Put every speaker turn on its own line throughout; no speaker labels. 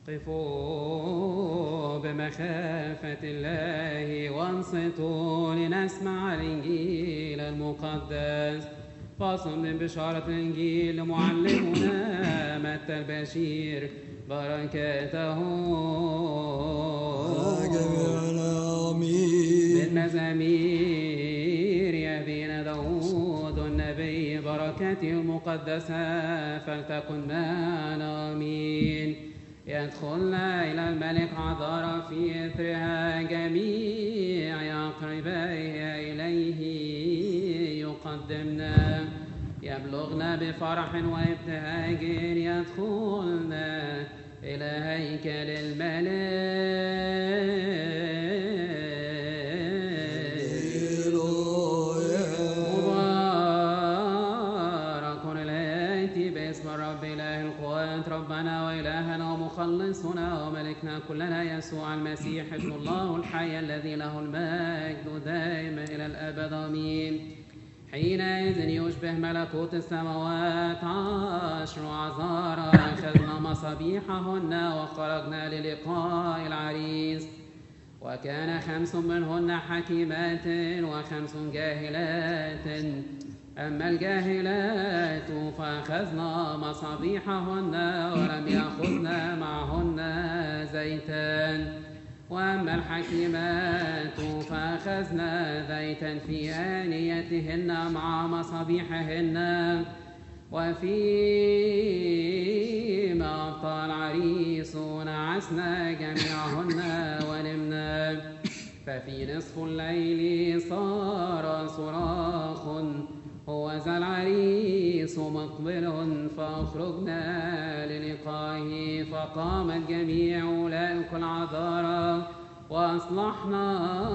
قفوا بمخافة الله وانصتوا لنسمع الإنجيل المقدس. فصل من بشارة الإنجيل لمعلمنا متى البشير بركاته
جميعنا آمين.
من مزامير يبين داود النبي بركاته المقدسة فلتكن معنا آمين. يدخلنا إلى الملك عذارى في إثرها جميع أقربائها إليه يقدمنا. يبلغنا بفرح وابتهاج يدخلنا إلى هيكل مبارك الآتي باسم الرب إله القوات ربنا وإلهنا ومخلصنا وملكنا كلنا يسوع المسيح ابن الله الحي الذي له المجد دائما إلى الأبد آمين. حينئذ يشبه ملكوت السماوات 10 عذارى أخذنا مصابيحهن وخرجنا للقاء العريس. وكان 5 منهن حكيمات و5 جاهلات. أما الجاهلات فأخذنا مصابيحهن ولم يأخذن معهن زيتا. وأما الحكيمات فأخذنا زيتا في آنيتهن مع مصابيحهن. وفيما أبطى العريس نعسنا جميعهن ونمنا. ففي نصف الليل صار صراخ هو ذا العريس مقبل فأخرجنا للقائه. فقامت جميع أولئك العذارى وأصلحنا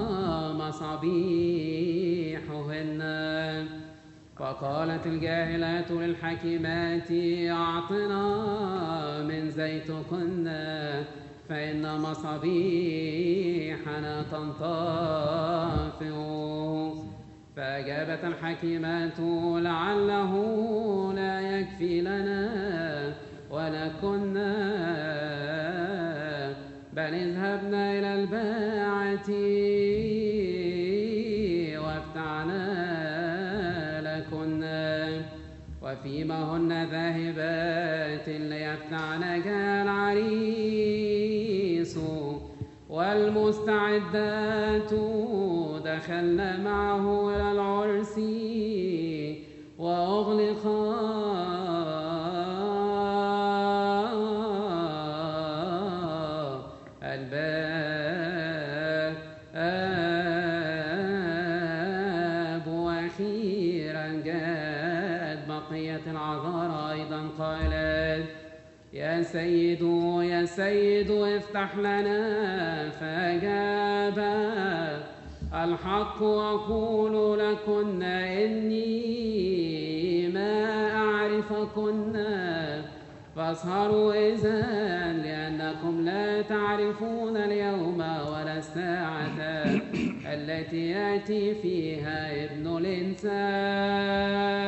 مصابيحهن. فقالت الجاهلات للحكيمات أعطنا من زيتكن فإن مصابيحنا تنطفئ. فأجابت الحكيمات لعله لا يكفي لنا ولكنا بل اذهبنا إلى الباعة وافتعنا لكنا. وفيما هن ذاهبات ليفتعن جاء العريس والمستعدات دخلنا معه إلى العرس وأغلق الباب. وأخيرا جاءت بقية العذارى أيضا قالت يا سيد يا سيد افتح لنا. فأجاب الحق أقول لكن إني ما أعرفكن. فاسهروا إذن لأنكم لا تعرفون اليوم ولا الساعة التي يأتي فيها ابن الإنسان.